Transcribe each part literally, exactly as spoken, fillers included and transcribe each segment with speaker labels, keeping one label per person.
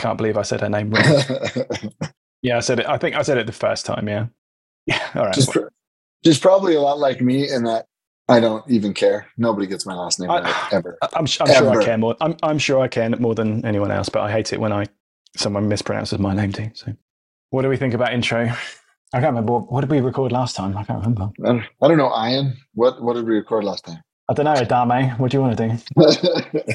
Speaker 1: can't believe I said her name wrong. Yeah, I said it. I think I said it the first time. Yeah. Yeah. All right.
Speaker 2: She's, pr- she's probably a lot like me in that I don't even care. Nobody gets my last name
Speaker 1: I,
Speaker 2: right ever.
Speaker 1: I'm, I'm
Speaker 2: ever.
Speaker 1: sure I care more. I'm, I'm sure I care more than anyone else, but I hate it when I someone mispronounces my name too. So, what do we think about intro? I can't remember. What did we record last time? I can't remember.
Speaker 2: I don't, I don't know, Ian. What what did we record last time?
Speaker 1: I don't know, Adame. What do you want to do?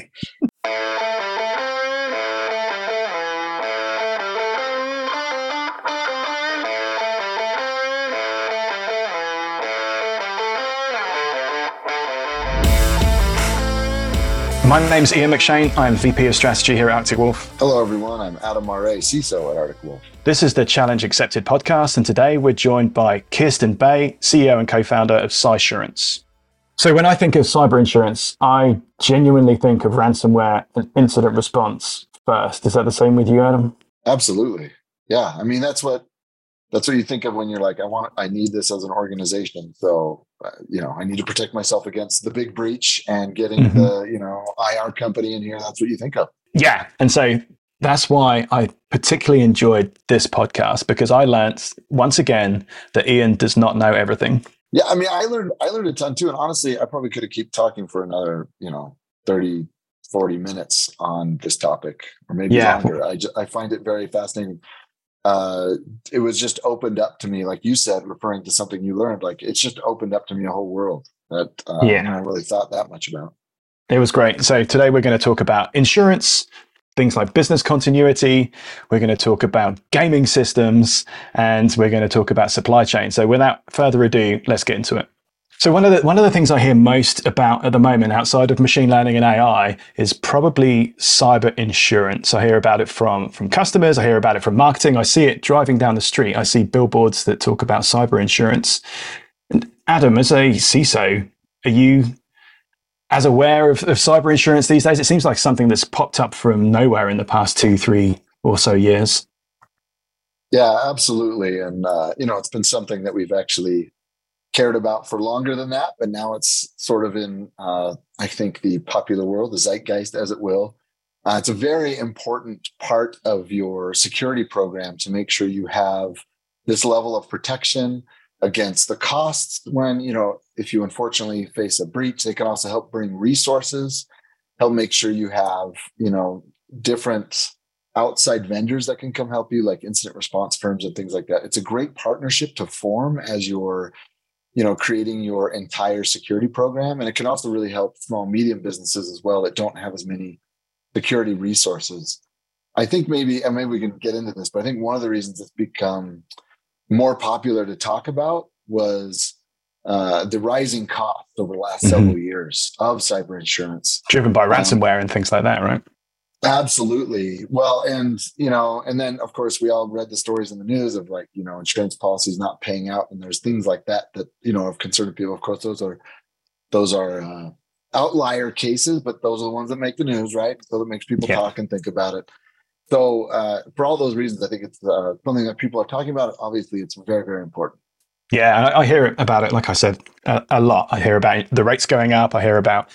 Speaker 1: My name's Ian McShane. I'm V P of Strategy here at Arctic Wolf.
Speaker 2: Hello, everyone. I'm Adam Murray, C I S O at Arctic Wolf.
Speaker 1: This is the Challenge Accepted podcast, and today we're joined by Kirsten Bay, C E O and co-founder of Cysurance. So when I think of cyber insurance, I genuinely think of ransomware and incident response first. Is that the same with you, Adam?
Speaker 2: Absolutely. Yeah. I mean, that's what that's what you think of when you're like, I want, I need this as an organization. So, uh, you know, I need to protect myself against the big breach and getting mm-hmm. the, you know, I R company in here. That's what you think of.
Speaker 1: Yeah. And so that's why I particularly enjoyed this podcast, because I learned once again that Ian does not know everything.
Speaker 2: Yeah. I mean, I learned, I learned a ton too. And honestly, I probably could have kept talking for another, you know, thirty, forty minutes on this topic, or maybe yeah. longer. I, just, I find it very fascinating. Uh, it was just opened up to me, like you said, referring to something you learned. Like it's just opened up to me a whole world that uh, yeah. I never really thought that much about.
Speaker 1: It was great. So today we're going to talk about insurance, things like business continuity. We're going to talk about gaming systems, and we're going to talk about supply chain. So without further ado, let's get into it. So one of the one of the things I hear most about at the moment, outside of machine learning and A I, is probably cyber insurance. I hear about it from from customers. I hear about it from marketing. I see it driving down the street. I see billboards that talk about cyber insurance. And Adam, as a C I S O, are you as aware of, of cyber insurance these days? It seems like something that's popped up from nowhere in the past two, three or so years.
Speaker 2: Yeah, absolutely. And uh, you know, it's been something that we've actually cared about for longer than that, but now it's sort of in, uh, I think, the popular world, the zeitgeist, as it will. Uh, it's a very important part of your security program to make sure you have this level of protection against the costs when, you know, if you unfortunately face a breach. They can also help bring resources, help make sure you have, you know, different outside vendors that can come help you, like incident response firms and things like that. It's a great partnership to form as you're you know, creating your entire security program. And it can also really help small, medium businesses as well that don't have as many security resources. I think maybe, and maybe we can get into this, but I think one of the reasons it's become more popular to talk about was uh, the rising cost over the last mm-hmm. several years of cyber insurance.
Speaker 1: Driven by ransomware um, and things like that, right?
Speaker 2: Absolutely. Well, and, you know, and then of course we all read the stories in the news of like, you know, insurance policies not paying out. And there's things like that, that, you know, have concerned people. Of course, those are, those are uh, outlier cases, but those are the ones that make the news, right? So that makes people yeah. talk and think about it. So uh, for all those reasons, I think it's uh, something that people are talking about. Obviously, it's very, very important.
Speaker 1: Yeah. I, I hear about it. Like I said, a, a lot. I hear about the rates going up. I hear about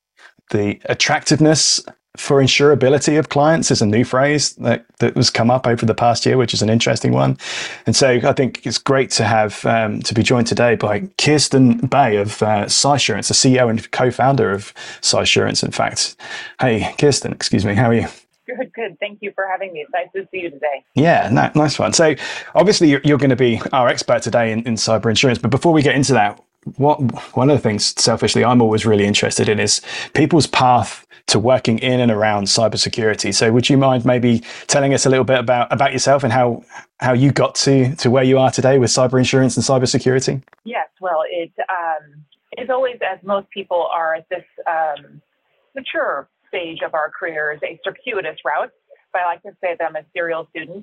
Speaker 1: the attractiveness for insurability of clients is a new phrase that, that was come up over the past year, which is an interesting one. And so I think it's great to have um, to be joined today by Kirsten Bay of uh, Cysurance, the C E O and co-founder of Cysurance, in fact. Hey, Kirsten, excuse me, how are you?
Speaker 3: Good, good. Thank you for having me. It's nice to see you today.
Speaker 1: Yeah, no, nice one. So obviously you're, you're going to be our expert today in, in cyber insurance, but before we get into that, what one of the things selfishly I'm always really interested in is people's path to working in and around cybersecurity. So would you mind maybe telling us a little bit about, about yourself and how, how you got to, to where you are today with cyber insurance and cybersecurity?
Speaker 3: Yes, well, it um, is always, as most people are at this um, mature stage of our careers, a circuitous route. But I like to say that I'm a serial student.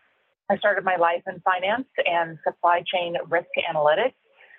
Speaker 3: I started my life in finance and supply chain risk analytics.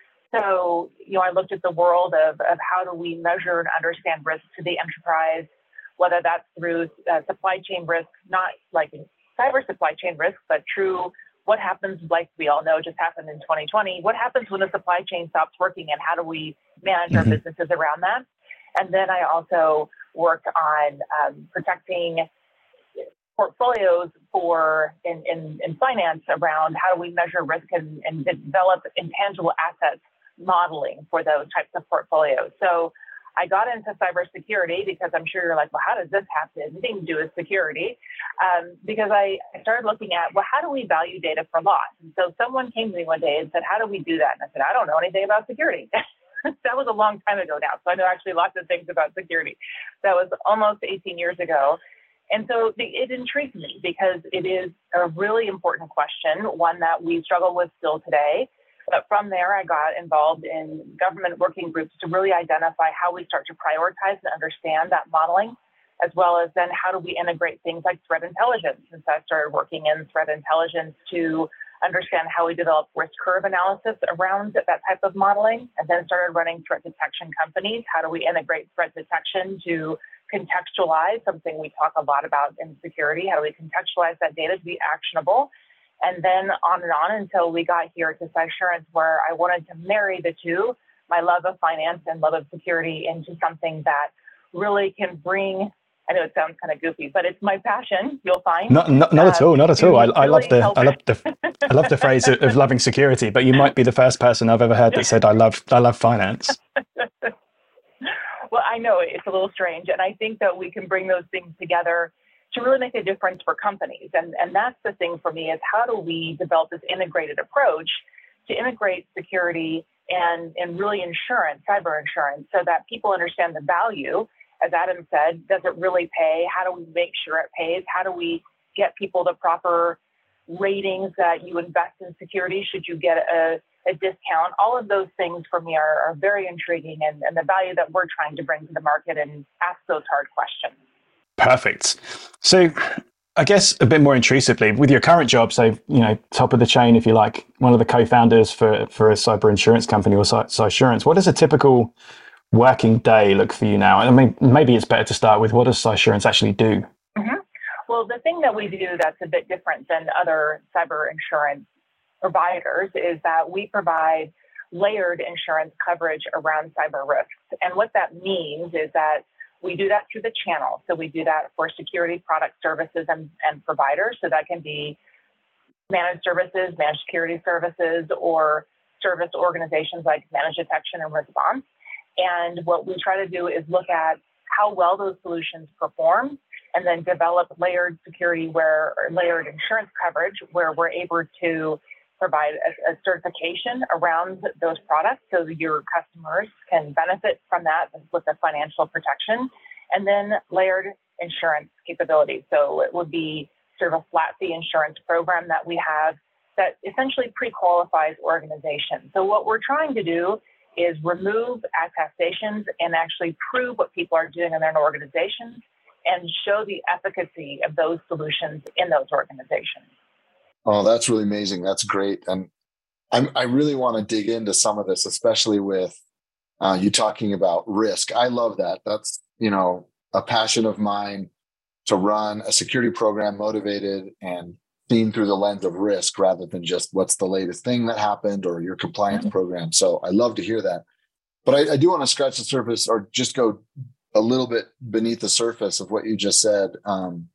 Speaker 3: So, you know, I looked at the world of, of how do we measure and understand risk to the enterprise, whether that's through uh, supply chain risk, not like cyber supply chain risk, but true, what happens, like we all know just happened in twenty twenty, what happens when the supply chain stops working and how do we manage mm-hmm. our businesses around that? And then I also worked on um, protecting portfolios for in, in, in finance around how do we measure risk and, and develop intangible assets modeling for those types of portfolios. So I got into cybersecurity because I'm sure you're like, well, how does this have anything to do with security? Um, because I, I started looking at, well, how do we value data for loss? And so someone came to me one day and said, how do we do that? And I said, I don't know anything about security. That was a long time ago now. So I know actually lots of things about security. That was almost eighteen years ago. And so the, it intrigued me because it is a really important question, one that we struggle with still today. But from there, I got involved in government working groups to really identify how we start to prioritize and understand that modeling, as well as then how do we integrate things like threat intelligence. Since I started working in threat intelligence to understand how we develop risk curve analysis around that type of modeling, and then started running threat detection companies. How do we integrate threat detection to contextualize something we talk a lot about in security? How do we contextualize that data to be actionable? And then on and on until we got here to Cysurance, where I wanted to marry the two, my love of finance and love of security, into something that really can bring, I know it sounds kind of goofy, but it's my passion, you'll find.
Speaker 1: Not, not, not um, at all, not at all. I, I love
Speaker 3: really
Speaker 1: the, I love the, I love the phrase of, of loving security, but you might be the first person I've ever heard that said, I love, I love finance.
Speaker 3: Well, I know it's a little strange. And I think that we can bring those things together to really make a difference for companies. And, and that's the thing for me, is how do we develop this integrated approach to integrate security and, and really insurance, cyber insurance, so that people understand the value. As Adam said, does it really pay? How do we make sure it pays? How do we get people the proper ratings that you invest in security? Should you get a, a discount? All of those things for me are, are very intriguing, and, and the value that we're trying to bring to the market and ask those hard questions.
Speaker 1: Perfect. So I guess a bit more intrusively, with your current job, so, you know, top of the chain, if you like, one of the co-founders for, for a cyber insurance company or Cysurance, what does a typical working day look for you now? I mean, maybe it's better to start with, what does Cysurance actually do?
Speaker 3: Mm-hmm. Well, the thing that we do that's a bit different than other cyber insurance providers is that we provide layered insurance coverage around cyber risks. And what that means is that we do that through the channel. So we do that for security product services and, and providers. So that can be managed services, managed security services, or service organizations like managed detection and response. And what we try to do is look at how well those solutions perform, and then develop layered security where, or layered insurance coverage where we're able to provide a, a certification around those products so that your customers can benefit from that with the financial protection, and then layered insurance capabilities. So it would be sort of a flat fee insurance program that we have that essentially pre-qualifies organizations. So what we're trying to do is remove attestations and actually prove what people are doing in their organizations and show the efficacy of those solutions in those organizations.
Speaker 2: Oh, that's really amazing. That's great. And I'm, I really want to dig into some of this, especially with uh, you talking about risk. I love that. That's, you know, a passion of mine, to run a security program motivated and seen through the lens of risk rather than just what's the latest thing that happened or your compliance mm-hmm. program. So I love to hear that. But I, I do want to scratch the surface, or just go a little bit beneath the surface of what you just said. Um,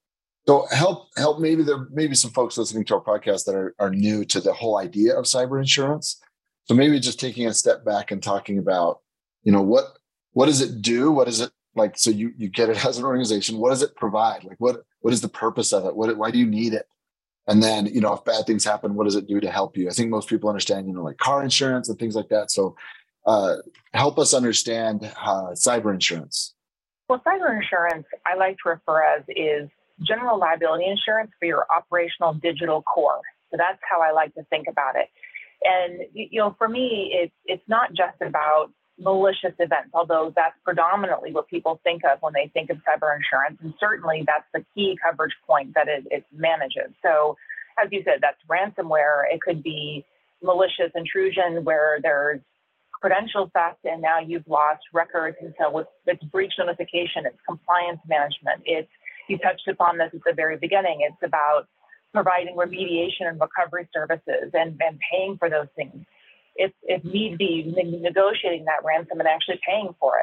Speaker 2: So help, help. Maybe there maybe some folks listening to our podcast that are, are new to the whole idea of cyber insurance. So maybe just taking a step back and talking about, you know, what what does it do? What is it like? So you you get it as an organization. What does it provide? Like what what is the purpose of it? What why do you need it? And then, you know, if bad things happen, what does it do to help you? I think most people understand, you know, like car insurance and things like that. So uh, help us understand uh, cyber insurance.
Speaker 3: Well, cyber insurance, I like to refer as is general liability insurance for your operational digital core. So that's how I like to think about it. And, you know, for me, it's, it's not just about malicious events, although that's predominantly what people think of when they think of cyber insurance. And certainly that's the key coverage point that it, it manages. So as you said, that's ransomware. It could be malicious intrusion where there's credential theft and now you've lost records. And so with, it's breach notification, it's compliance management, it's you touched upon this at the very beginning. It's about providing remediation and recovery services and, and paying for those things. If, if need be, negotiating that ransom and actually paying for it.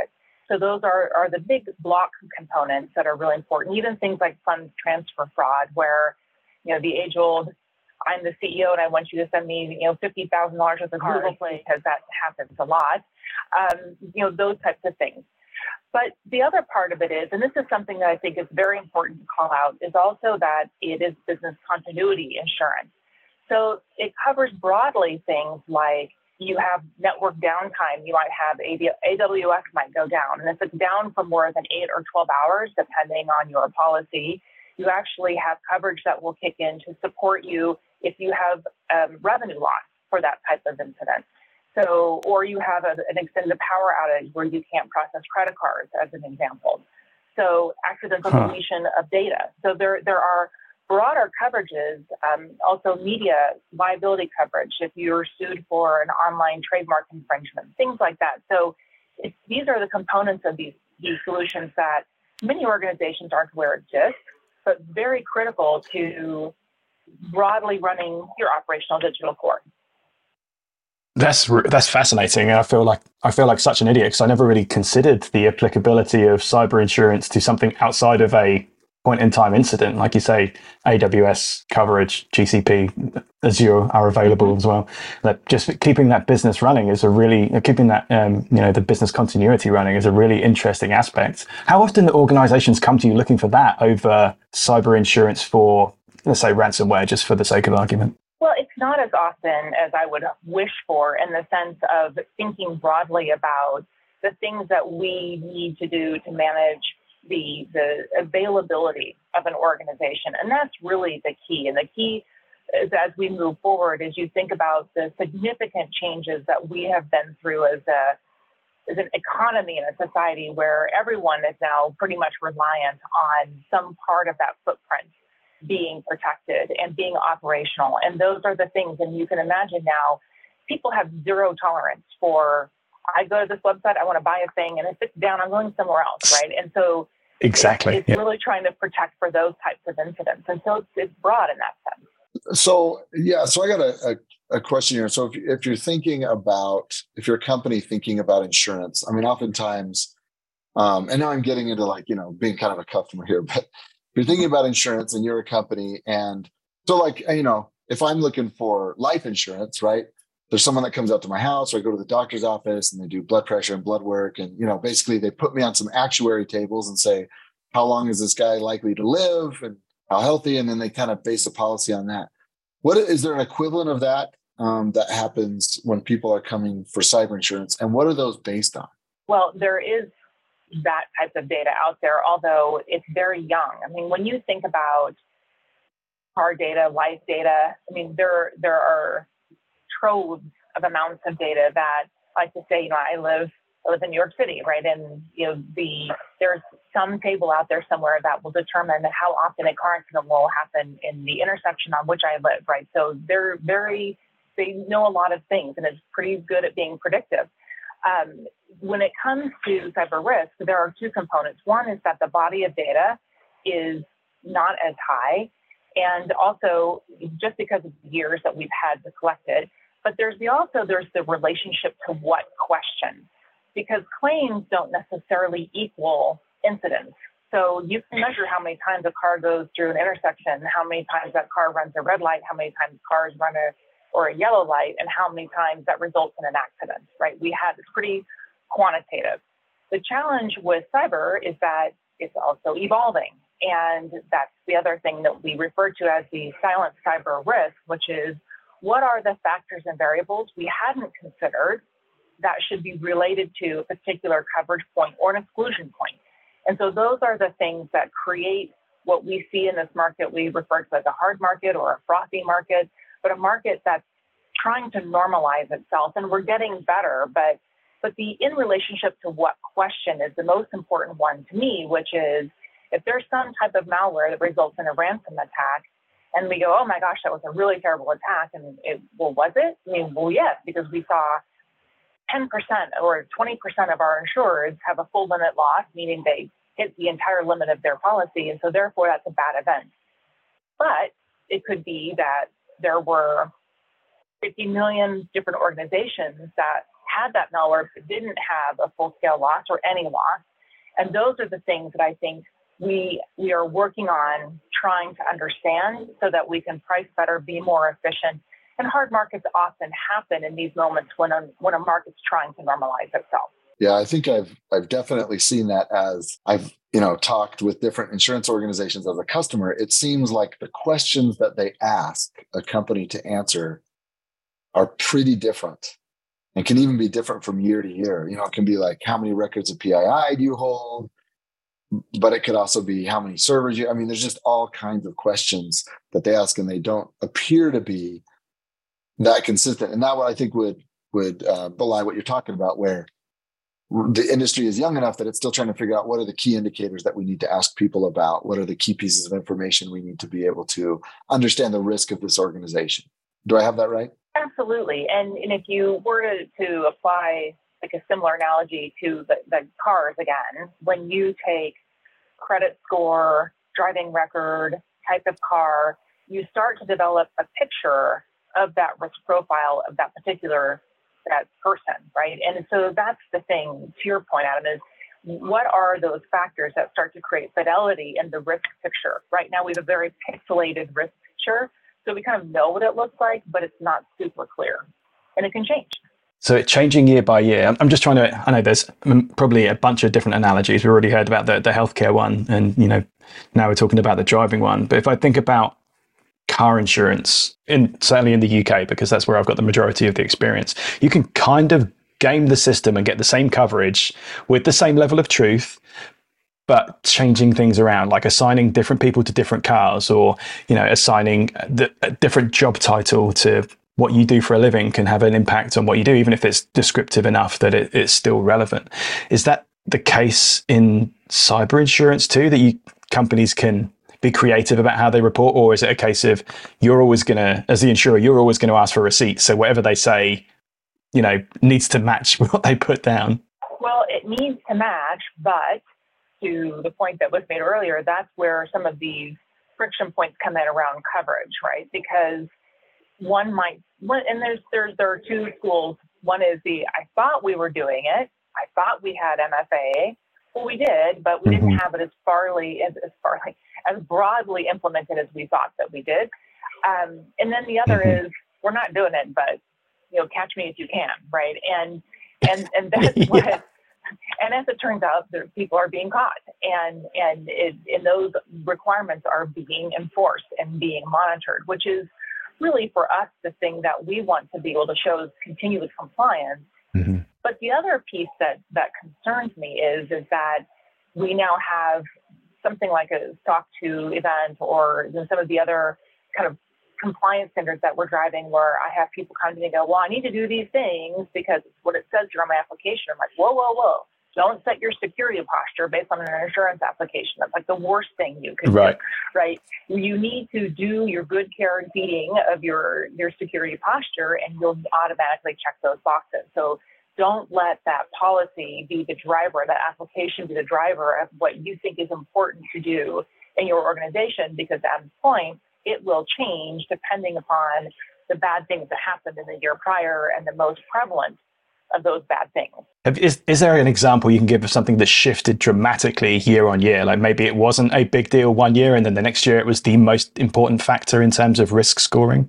Speaker 3: So those are, are the big block components that are really important. Even things like funds transfer fraud, where, you know, the age old, I'm the C E O and I want you to send me, you know, fifty thousand dollars worth of Google Play, because that happens a lot. Um, you know, those types of things. But the other part of it is, and this is something that I think is very important to call out, is also that it is business continuity insurance. So it covers broadly things like you have network downtime. You might have A W S might go down. And if it's down for more than eight or twelve hours, depending on your policy, you actually have coverage that will kick in to support you if you have um, revenue loss for that type of incident. So, or you have a, an extended power outage where you can't process credit cards, as an example. So, accidental huh. deletion of data. So there, there are broader coverages, um, also media liability coverage if you're sued for an online trademark infringement, things like that. So it's, these are the components of these, these solutions that many organizations aren't aware exist, but very critical to broadly running your operational digital core.
Speaker 1: That's that's fascinating, and I feel like I feel like such an idiot because I never really considered the applicability of cyber insurance to something outside of a point-in-time incident. Like you say, A W S coverage, G C P, Azure are available mm-hmm. as well. That just keeping that business running is a really keeping that um, you know the business continuity running is a really interesting aspect. How often do organizations come to you looking for that over cyber insurance for, let's say, ransomware, just for the sake of argument?
Speaker 3: Well, it's not as often as I would wish for, in the sense of thinking broadly about the things that we need to do to manage the the availability of an organization. And that's really the key. And the key is, as we move forward, is you think about the significant changes that we have been through as a as an economy and a society where everyone is now pretty much reliant on some part of that footprint being protected and being operational. And those are the things. And you can imagine now people have zero tolerance for, I go to this website, I want to buy a thing, and if it's down, I'm going somewhere else, right? And so
Speaker 1: exactly,
Speaker 3: it's, it's yeah. really trying to protect for those types of incidents. And so it's, it's broad in that sense.
Speaker 2: So, yeah, so I got a, a, a question here. So if, if you're thinking about, if you're a company thinking about insurance, I mean, oftentimes, um, and now I'm getting into like, you know, being kind of a customer here, but if you're thinking about insurance and you're a company, and so like, you know, if I'm looking for life insurance, right? There's someone that comes out to my house, or I go to the doctor's office and they do blood pressure and blood work. And, you know, basically they put me on some actuary tables and say, how long is this guy likely to live and how healthy? And then they kind of base a policy on that. What is there an equivalent of that um, that happens when people are coming for cyber insurance? And what are those based on?
Speaker 3: Well, there is that type of data out there, although it's very young. I mean, when you think about car data, life data, I mean, there there are troves of amounts of data that, like to say, you know, I live I live in New York City, right? And you know, the there's some table out there somewhere that will determine how often a car accident will happen in the intersection on which I live, right? So they're very they know a lot of things, and it's pretty good at being predictive. Um, when it comes to cyber risk, there are two components. One is that the body of data is not as high, and also just because of the years that we've had to collect it. But there's the also there's the relationship to what question, because claims don't necessarily equal incidents. So you can measure how many times a car goes through an intersection, how many times that car runs a red light, how many times cars run a or a yellow light, and how many times that results in an accident, right? We have, it's pretty quantitative. The challenge with cyber is that it's also evolving. And that's the other thing that we refer to as the silent cyber risk, which is what are the factors and variables we hadn't considered that should be related to a particular coverage point or an exclusion point. And so those are the things that create what we see in this market we refer to as a hard market or a frothy market, but a market that's trying to normalize itself. And we're getting better, but but the in relationship to what question is the most important one to me, which is if there's some type of malware that results in a ransom attack, and we go, oh my gosh, that was a really terrible attack, and it, well, was it? I mean, well, yes, because we saw ten percent or twenty percent of our insureds have a full limit loss, meaning they hit the entire limit of their policy, and so therefore that's a bad event. But it could be that there were fifty million different organizations that had that malware but didn't have a full-scale loss or any loss. And those are the things that I think we we are working on trying to understand so that we can price better, be more efficient. And hard markets often happen in these moments when a, when a market's trying to normalize itself.
Speaker 2: Yeah, I think I've I've definitely seen that as I've you know talked with different insurance organizations as a customer. It seems like the questions that they ask a company to answer are pretty different and can even be different from year to year. You know, it can be like, how many records of P I I do you hold? But it could also be how many servers you, I mean, there's just all kinds of questions that they ask, and they don't appear to be that consistent. And that what I think would, would uh, belie what you're talking about, where the industry is young enough that it's still trying to figure out what are the key indicators that we need to ask people about? What are the key pieces of information we need to be able to understand the risk of this organization? Do I have that right?
Speaker 3: Absolutely. And, and if you were to, to apply like a similar analogy to the, the cars again, when you take credit score, driving record, type of car, you start to develop a picture of that risk profile of that particular that person, right? And so that's the thing, to your point, Adam, is what are those factors that start to create fidelity in the risk picture? Right now, we have a very pixelated risk picture, so we kind of know what it looks like, but it's not super clear, and it can change. So
Speaker 1: it's changing year by year. I'm just trying to, I know there's probably a bunch of different analogies. We already heard about the, the healthcare one, and you know, now we're talking about the driving one. But if I think about car insurance, in certainly in the U K, because that's where I've got the majority of the experience, you can kind of game the system and get the same coverage with the same level of truth, but changing things around, like assigning different people to different cars, or you know, assigning the, a different job title to what you do for a living can have an impact on what you do, even if it's descriptive enough that it, it's still relevant. Is that the case in cyber insurance too, that you companies can be creative about how they report, or is it a case of you're always going to, as the insurer, you're always going to ask for receipts, so whatever they say, you know, needs to match what they put down? Well, it needs to match, but to the point that was made earlier, that's where some of these friction points come in around coverage, right? Because one might, one, and there's there's there are two schools. One is the I thought we were doing it, I thought we had M F A. Well, we did, but we mm-hmm. didn't have it as farly as as farly as broadly implemented as we thought that we did. Um, and then the other mm-hmm. is we're not doing it, but you know, catch me if you can, right? And and and that's yeah. what. And as it turns out, there, people are being caught, and and it, and those requirements are being enforced and being monitored, which is really for us the thing that we want to be able to show is continuous compliance. Mm-hmm. But the other piece that that concerns me is is that we now have something like a S O C two event, or some of the other kind of compliance standards that we're driving, where I have people come to me and go, well, I need to do these things because it's what it says here on my application. I'm like, whoa, whoa, whoa. Don't set your security posture based on an insurance application. That's like the worst thing you could right. do, right? You need to do your good care and feeding of your, your security posture, and you'll automatically check those boxes. So don't let that policy be the driver, that application be the driver of what you think is important to do in your organization, because at a point, it will change depending upon the bad things that happened in the year prior and the most prevalent of those bad things. Is, is there an example you can give of something that shifted dramatically year on year? Like maybe it wasn't a big deal one year, and then the next year it was the most important factor in terms of risk scoring?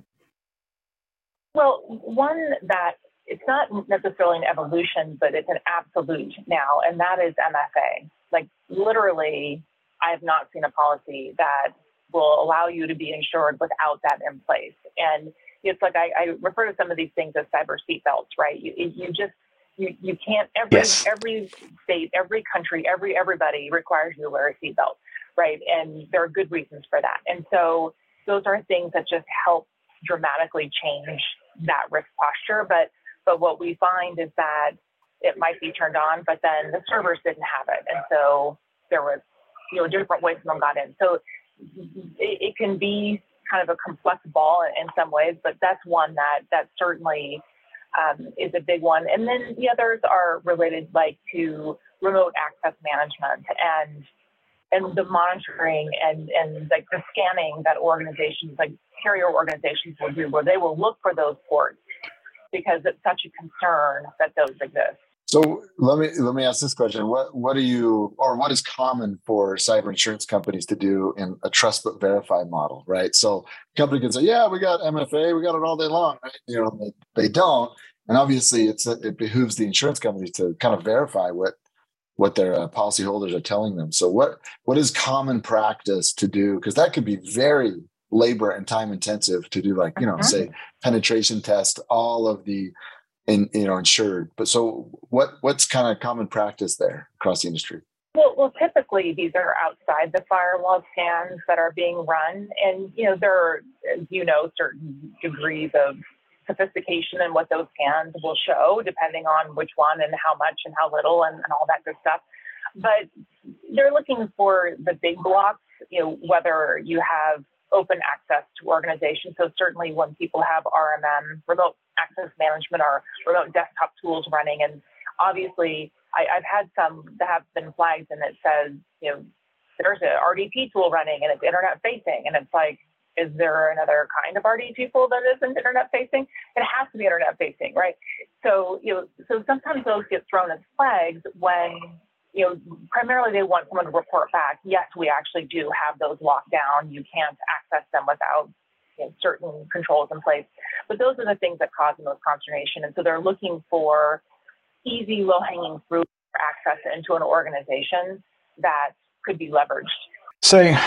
Speaker 1: Well, one that it's not necessarily an evolution, but it's an absolute now, and that is M F A. Like literally, I have not seen a policy that will allow you to be insured without that in place. And it's like I, I refer to some of these things as cyber seatbelts, right? You you just you you can't every yes. every state, every country, every everybody requires you to wear a seatbelt, right? And there are good reasons for that. And so those are things that just help dramatically change that risk posture. But but what we find is that it might be turned on, but then the servers didn't have it, and so there was you know different ways someone got in. So it, it can be kind of a complex ball in some ways, but that's one that that certainly um, is a big one. And then the others are related, like to remote access management and and the monitoring and and like the scanning that organizations, like carrier organizations, will do, where they will look for those ports.
Speaker 3: because it's such a concern that those exist.
Speaker 2: So let me let me ask this question: What what do you, or what is common for cyber insurance companies to do in a trust but verify model, right? So a company can say, "Yeah, we got M F A, we got it all day long," right? You know, they, they don't, and obviously, it's it behooves the insurance companies to kind of verify what what their uh, policyholders are telling them. So what what is common practice to do? Because that could be very labor and time intensive to do, like you know, mm-hmm. say penetration test all of the in, you know, insured. But so what, what's kind of common practice there across the industry?
Speaker 3: Well, well, typically these are outside the firewall scans that are being run. And, you know, there are, as you know, certain degrees of sophistication in what those scans will show, depending on which one and how much and how little and, and all that good stuff. But they're looking for the big blocks, you know, whether you have open access to organizations. So certainly when people have R M M, remote access management, or remote desktop tools running, and obviously I, I've had some that have been flagged and it says, you know, there's an R D P tool running and it's internet facing, and it's like, is there another kind of R D P tool that isn't internet facing? It has to be internet facing, right? So, you know, so sometimes those get thrown as flags when, you know, primarily they want someone to report back, yes, we actually do have those locked down. You can't access them without, you know, certain controls in place. But those are the things that cause the most consternation. And so they're looking for easy, low-hanging fruit access into an organization that could be leveraged.
Speaker 1: So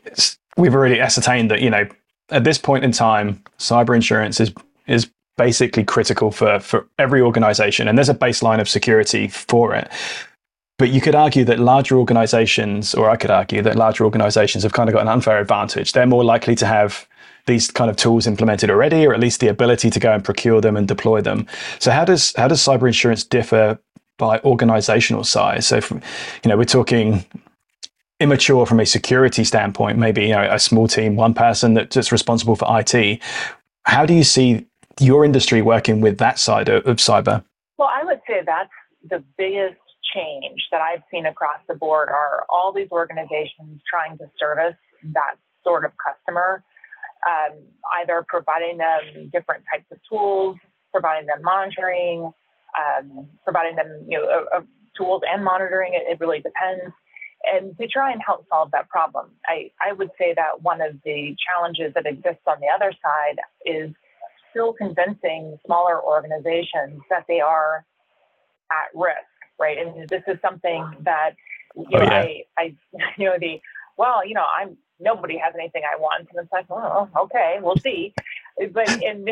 Speaker 1: we've already ascertained that, you know, at this point in time, cyber insurance is is basically critical for, for every organization. And there's a baseline of security for it. But you could argue that larger organizations, or I could argue that larger organizations have kind of got an unfair advantage. They're more likely to have these kind of tools implemented already, or at least the ability to go and procure them and deploy them. So how does how does cyber insurance differ by organizational size? So, if, you know, we're talking immature from a security standpoint, maybe, you know, a small team, one person that's responsible for I T. How do you see your industry working with that side of, of cyber?
Speaker 3: Well, I would say that's the biggest change that I've seen across the board are all these organizations trying to service that sort of customer, um, either providing them different types of tools, providing them monitoring, um, providing them, you know, uh, uh, tools and monitoring. It, it really depends. And to try and help solve that problem. I, I would say that one of the challenges that exists on the other side is still convincing smaller organizations that they are at risk. Right. And this is something that, you know, oh, yeah. I, I, you know, the, well, you know, I'm, nobody has anything I want. And it's like, oh, okay, we'll see. But, and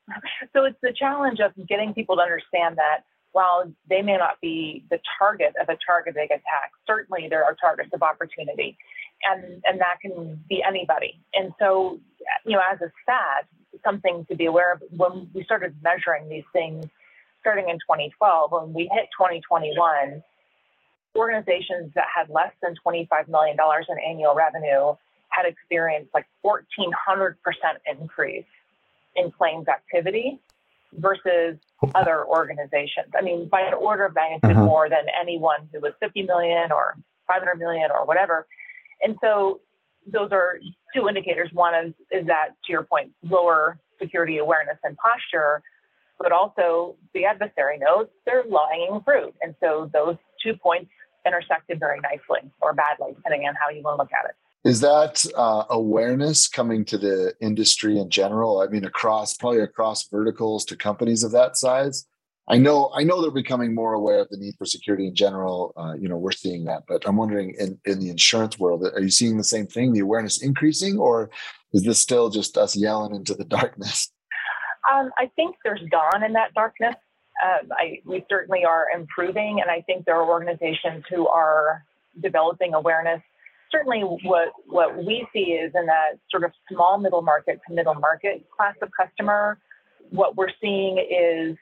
Speaker 3: so it's the challenge of getting people to understand that while they may not be the target of a targeted attack, certainly there are targets of opportunity, and, and that can be anybody. And so, you know, as a stat, something to be aware of when we started measuring these things, starting in twenty twelve, when we hit twenty twenty-one, organizations that had less than twenty-five million dollars in annual revenue had experienced like fourteen hundred percent increase in claims activity versus other organizations. I mean, by an order of magnitude uh-huh. more than anyone who was fifty million or five hundred million or whatever. And so those are two indicators. One is, is that, to your point, lower security awareness and posture, but also the adversary knows they're low-hanging fruit. And so those two points intersected very nicely or badly, depending on how you want to look at it.
Speaker 2: Is that uh, awareness coming to the industry in general? I mean, across, probably across verticals to companies of that size? I know, I know they're becoming more aware of the need for security in general. Uh, you know, we're seeing that, but I'm wondering in, in the insurance world, are you seeing the same thing, the awareness increasing, or is this still just us yelling into the darkness?
Speaker 3: Um, I think there's dawn in that darkness. Um, I, we certainly are improving, and I think there are organizations who are developing awareness. Certainly what, what we see is in that sort of small middle market to middle market class of customer, what we're seeing is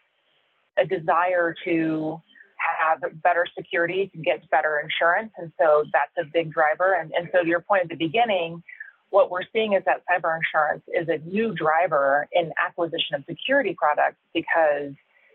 Speaker 3: a desire to have better security, to get better insurance. And so that's a big driver. And, and so to your point at the beginning, what we're seeing is that cyber insurance is a new driver in acquisition of security products because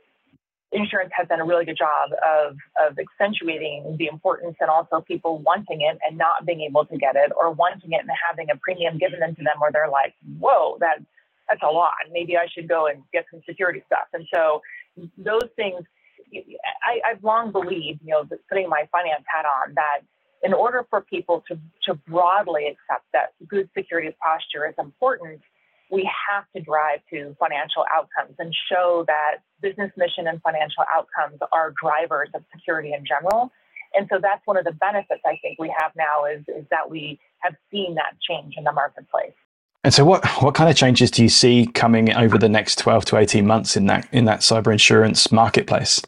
Speaker 3: insurance has done a really good job of, of accentuating the importance and also people wanting it and not being able to get it, or wanting it and having a premium given into them where they're like, whoa, that that's a lot. Maybe I should go and get some security stuff. And so those things, I, I've long believed, you know, putting my finance hat on, that in order for people to, to broadly accept that good security posture is important, we have to drive to financial outcomes and show that business mission and financial outcomes are drivers of security in general. And so that's one of the benefits I think we have now is, is that we have seen that change in the marketplace.
Speaker 1: And so what, what kind of changes do you see coming over the next twelve to eighteen months in that in that cyber insurance marketplace?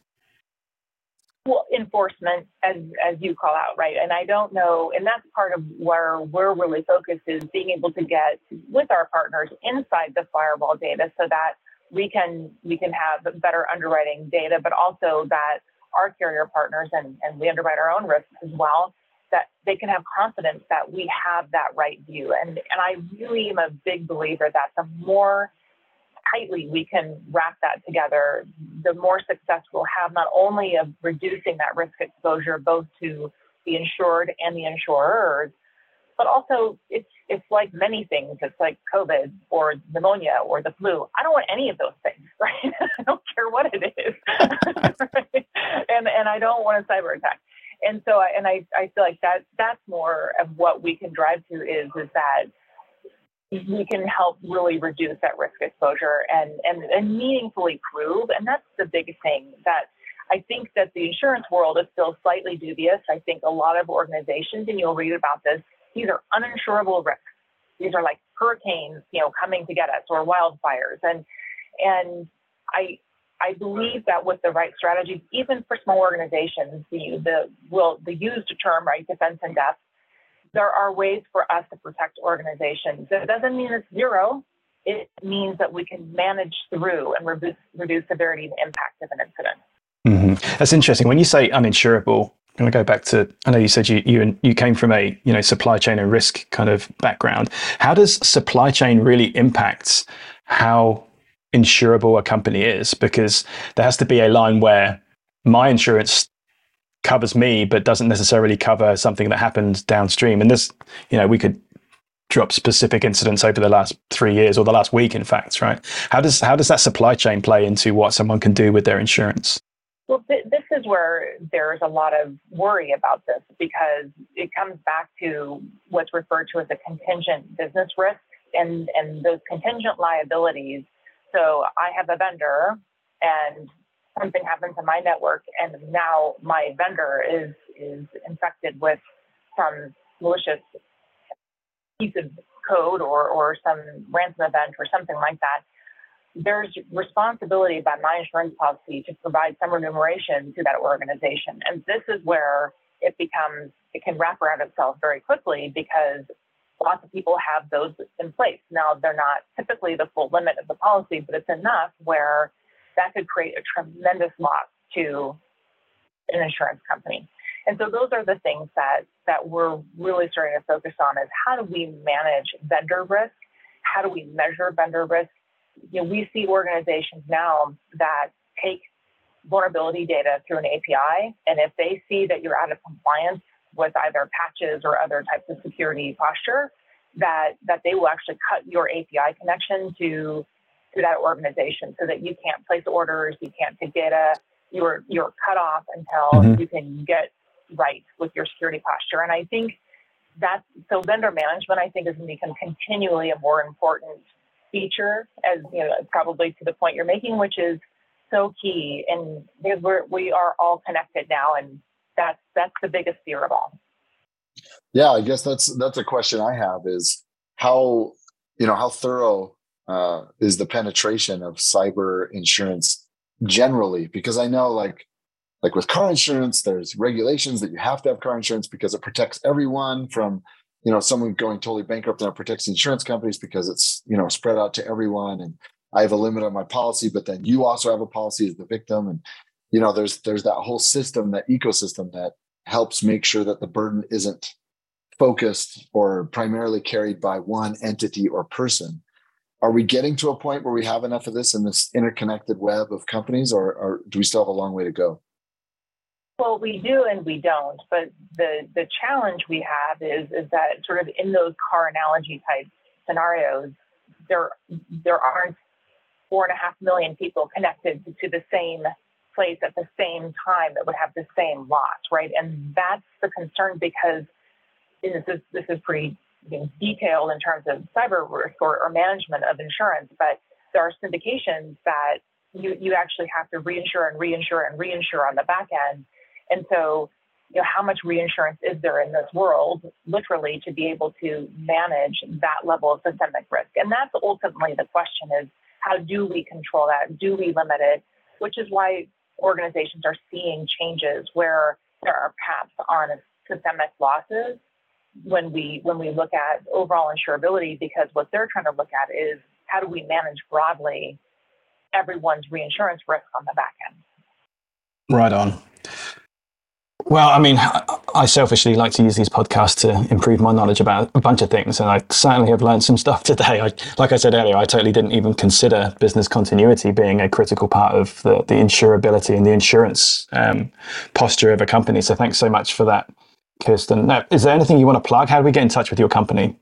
Speaker 3: Well, enforcement, as as you call out, right? And I don't know, and that's part of where we're really focused, is being able to get with our partners inside the firewall data so that we can we can have better underwriting data, but also that our carrier partners, and, and we underwrite our own risks as well, that they can have confidence that we have that right view. And, and I really am a big believer that the more tightly we can wrap that together, the more success we'll have, not only of reducing that risk exposure, both to the insured and the insurers, but also it's it's like many things. It's like COVID or pneumonia or the flu. I don't want any of those things, right? I don't care what it is. Right? And and I don't want a cyber attack. And so, I, and I, I feel like that that's more of what we can drive to is, is that we can help really reduce that risk exposure and, and, and meaningfully prove. And that's the biggest thing, that I think that the insurance world is still slightly dubious. I think a lot of organizations, and you'll read about this, these are uninsurable risks. These are like hurricanes, you know, coming to get us, or wildfires. And, and I, I believe that with the right strategies, even for small organizations, the, the, will, the used term, right, defense in depth, there are ways for us to protect organizations. It doesn't mean it's zero. It means that we can manage through and reduce, reduce severity and impact of an incident.
Speaker 1: Mm-hmm. That's interesting. When you say uninsurable, I'm going to go back to, I know you said you, you you came from a you know supply chain and risk kind of background. How does supply chain really impact how insurable a company is? Because there has to be a line where my insurance covers me, but doesn't necessarily cover something that happens downstream. And this, you know, we could drop specific incidents over the last three years or the last week, in fact, right? How does how does that supply chain play into what someone can do with their insurance?
Speaker 3: Well, th- this is where there's a lot of worry about this, because it comes back to what's referred to as a contingent business risk, and, and those contingent liabilities. So I have a vendor and something happens in my network, and now my vendor is is infected with some malicious piece of code or, or some ransom event or something like that. There's responsibility by my insurance policy to provide some remuneration to that organization. And this is where it becomes, it can wrap around itself very quickly, because lots of people have those in place. Now, they're not typically the full limit of the policy, but it's enough where that could create a tremendous loss to an insurance company. And so those are the things that, that we're really starting to focus on, is how do we manage vendor risk? How do we measure vendor risk? You know, we see organizations now that take vulnerability data through an A P I, and if they see that you're out of compliance with either patches or other types of security posture, that that they will actually cut your A P I connection to to that organization, so that you can't place orders, you can't take data, you're you're cut off until mm-hmm. you can get right with your security posture. And I think that's, so vendor management, I think, is going to become continually a more important feature, as you know, probably to the point you're making, which is so key. And we're, we are all connected now, and that's that's the biggest fear of all.
Speaker 2: Yeah, I guess that's that's a question I have, is how, you know, how thorough uh, is the penetration of cyber insurance generally? Because I know, like, like with car insurance, there's regulations that you have to have car insurance because it protects everyone from, you know, someone going totally bankrupt, and it protects the insurance companies because it's, you know, spread out to everyone. And I have a limit on my policy, but then you also have a policy as the victim. And, you know, there's, there's that whole system, that ecosystem that helps make sure that the burden isn't focused or primarily carried by one entity or person. Are we getting to a point where we have enough of this in this interconnected web of companies, or, or do we still have a long way to go?
Speaker 3: Well, we do and we don't. But the, the challenge we have is, is that sort of in those car analogy type scenarios, there there aren't four and a half million people connected to the same place at the same time that would have the same loss, right? And that's the concern, because this is this is pretty you know, detailed in terms of cyber risk or, or management of insurance, but there are syndications that you, you actually have to reinsure and reinsure and reinsure on the back end. And so, you know, how much reinsurance is there in this world, literally, to be able to manage that level of systemic risk? And that's ultimately the question: is how do we control that? Do we limit it? Which is why organizations are seeing changes where there are caps on systemic losses when we when we look at overall insurability, because what they're trying to look at is how do we manage broadly everyone's reinsurance risk on the back end.
Speaker 1: Right on. Well, I mean, I selfishly like to use these podcasts to improve my knowledge about a bunch of things, and I certainly have learned some stuff today. I, like I said earlier, I totally didn't even consider business continuity being a critical part of the, the insurability and the insurance um, posture of a company. So thanks so much for that, Kirsten. Now, is there anything you want to plug? How do we get in touch with your company?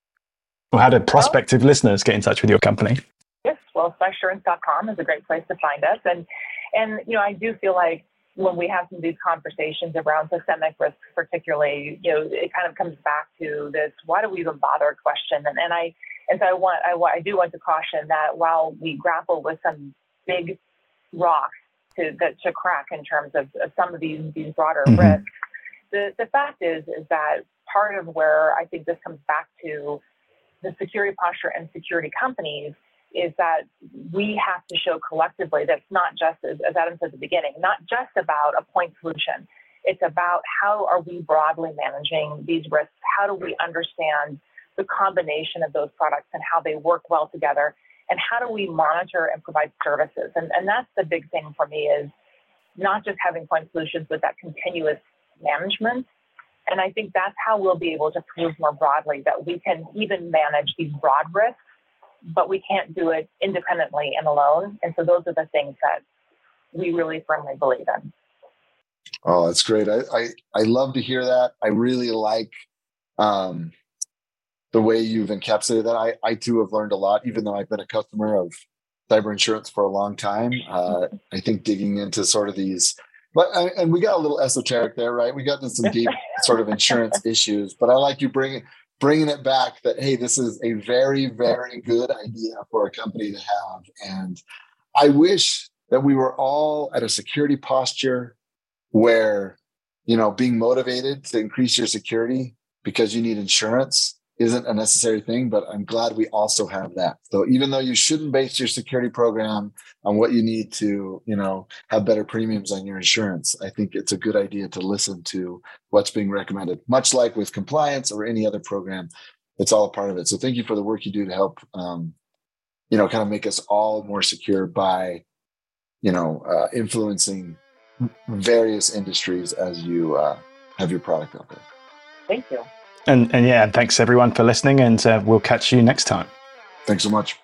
Speaker 1: Or how do prospective well, listeners get in touch with your company?
Speaker 3: Yes, well, Spysurance dot com is a great place to find us. And, and you know, I do feel like when we have some of these conversations around systemic risk, particularly, you know, it kind of comes back to this, why do we even bother question? And, and I, and so I want, I, I do want to caution that while we grapple with some big rocks to, that, to crack in terms of, of some of these, these broader mm-hmm. risks, the, the fact is, is that part of where I think this comes back to the security posture and security companies is that we have to show collectively that's not just, as, as Adam said at the beginning, not just about a point solution. It's about how are we broadly managing these risks? How do we understand the combination of those products and how they work well together? And how do we monitor and provide services? And, and that's the big thing for me, is not just having point solutions, but that continuous management. And I think that's how we'll be able to prove more broadly that we can even manage these broad risks, but we can't do it independently and alone. And so those are the things that we really firmly believe in.
Speaker 2: Oh, that's great. I, I, I love to hear that. I really like um, the way you've encapsulated that. I, I too have learned a lot, even though I've been a customer of cyber insurance for a long time. Uh, I think digging into sort of these, but and we got a little esoteric there, right? We got into some deep sort of insurance issues, but I like you bringing bringing it back that, hey, this is a very, very good idea for a company to have. And I wish that we were all at a security posture where, you know, being motivated to increase your security because you need insurance isn't a necessary thing, but I'm glad we also have that. So even though you shouldn't base your security program on what you need to, you know, have better premiums on your insurance, I think it's a good idea to listen to what's being recommended. Much like with compliance or any other program, it's all a part of it. So thank you for the work you do to help, um, you know, kind of make us all more secure by, you know, uh, influencing various industries as you uh, have your product out there.
Speaker 3: Thank you.
Speaker 1: And, and yeah, thanks everyone for listening, and uh, we'll catch you next time.
Speaker 2: Thanks so much.